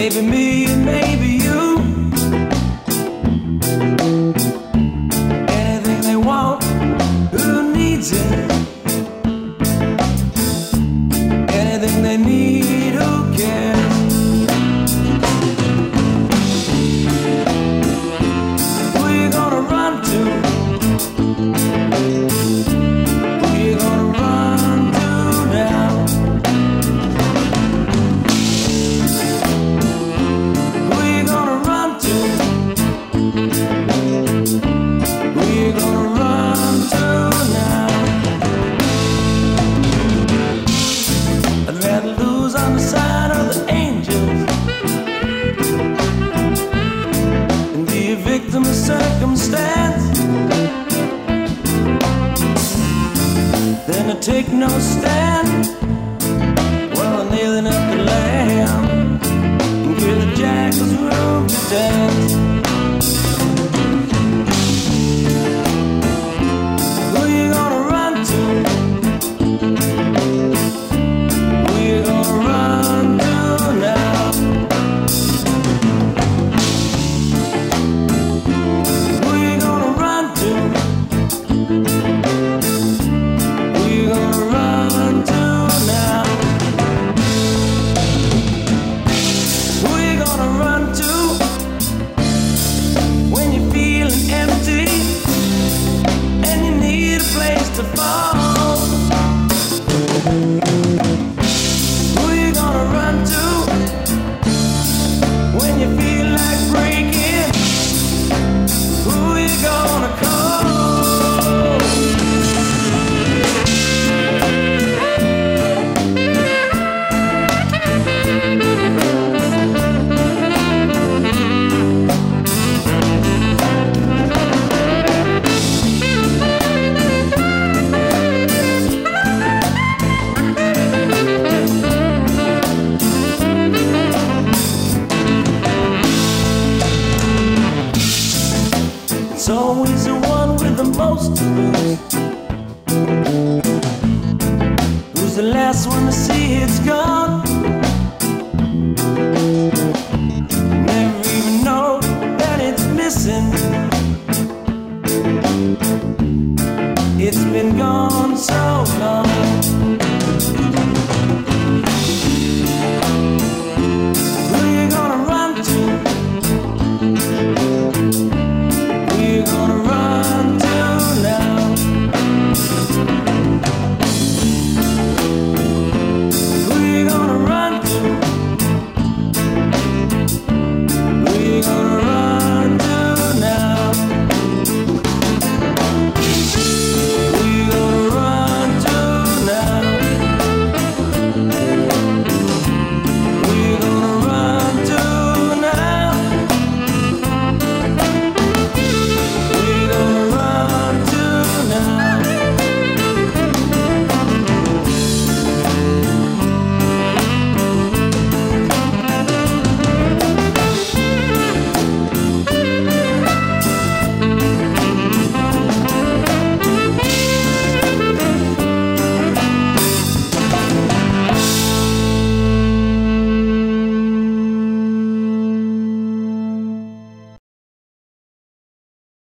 Maybe me and maybe you. Anything they want, who needs it? Anything they need, who cares? Who you gonna run to? Who you gonna run to now? Who you gonna run to? Who you gonna run to now? I'd rather lose on the side of the angels than be a victim of circumstance, than to take no stand.